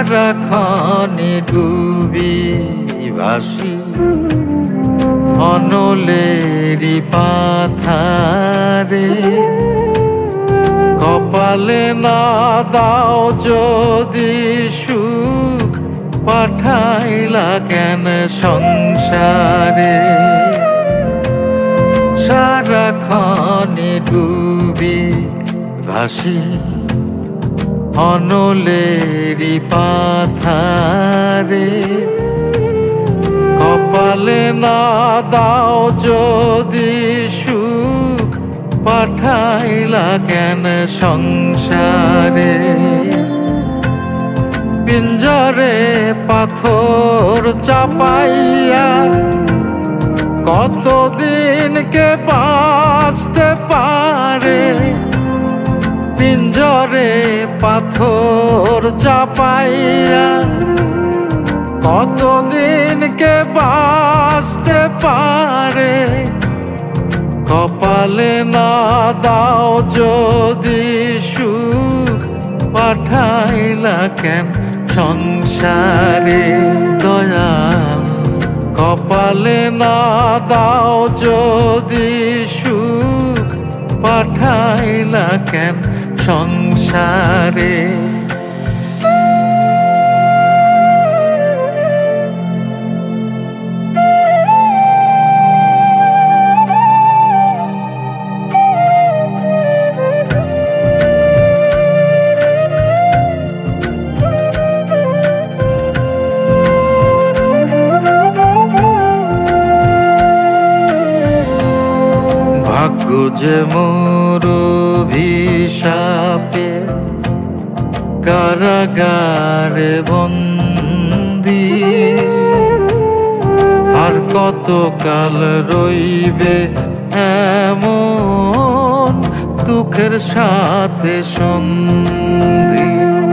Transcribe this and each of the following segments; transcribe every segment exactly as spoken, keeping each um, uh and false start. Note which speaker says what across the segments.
Speaker 1: সারাক্ষণে ডুবি ভাসি অনলেরই পাথারে। কপালে না দাও যদি সুখ, পাঠাইলা কেন সংসারে। সারাক্ষণে ডুবি ভাসি অনলেরই পাথারে। কপালে না দাও যদি সুখ, পাঠাইলা কেন সংসারে। পিঞ্জরে পাথর চাপাইয়া কতদিন কে বাঁচতে পারে। পিঞ্জরে পাথর চাপাইয়া কতদিন কে বাঁচতে পারে। কপালে না দাও যদি সুখ, পাঠাইলা কেন সংসারে। দয়াল কপালে না দাও যদি সুখ, পাঠাইলা কেন সংসারে। ভাগ্য যে মোর অভিশাপে কারাগারে বন্দী। আর কতকাল রইবে এমন দুঃখের সাথে সন্ধি।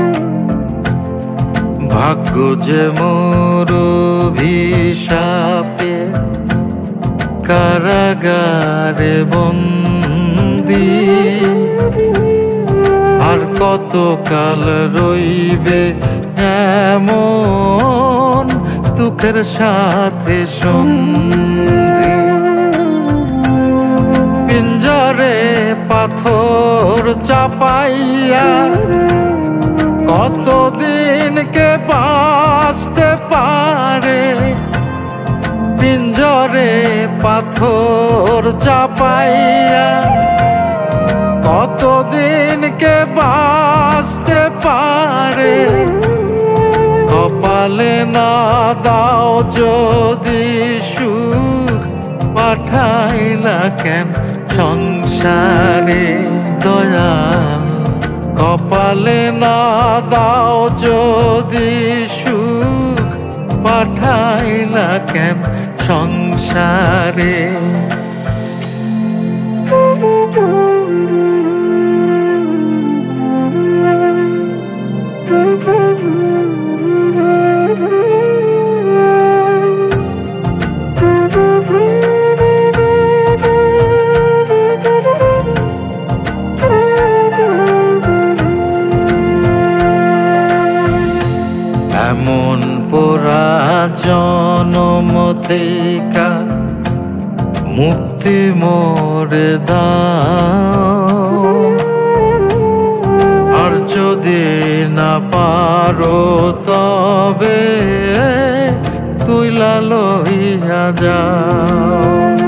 Speaker 1: ভাগ্য যে মোর অভিশাপে কারাগারে বন্দী। আর কতকাল রইবে এমন দুঃখের সাথে সন্ধি। পিঞ্জরে পাথর চাপাইয়া কতদিন কে বাঁচতে পারে। পিঞ্জরে পাথর চাপাইয়া কতদিন কে বাঁচতে পারে। কপালে না দাও যদি সুখ, পাঠাইলা কেন সংসারে। দয়াল কপালে না দাও যদি সুখ, পাঠাইলা কেন সংসারে। এমন পোড়া জনম থেকে মুক্তি মোরে দাও। আর যদি না পারো তবে তুইলা লইয়া যাও।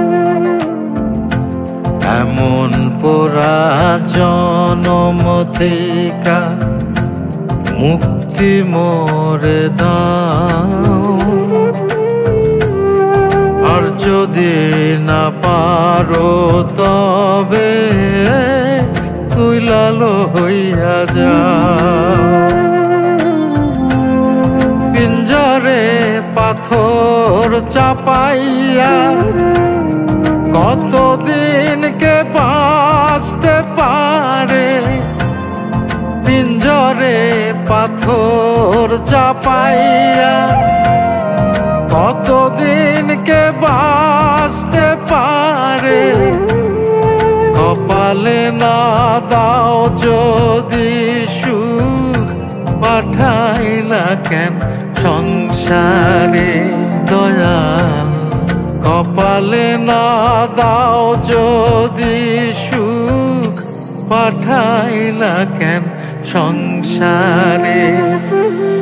Speaker 1: এমন পোড়া জনম থেকে মুক্তি মোরে দাও। আর যদি না পারো তবে তুইলা লইয়া যাও। পিঞ্জরে পাথর চাপাইয়া কতদিন কে বাঁচতে পারে। পিঞ্জরে পাথর চাপাইয়া কতদিন কে বাঁচতে পারে। কপালে না দাও যদি সুখ, পাঠাইলা কেন সংসারে দয়াল কপালে না দাও যদি সুখ পাঠাইলা কেন সংসারে।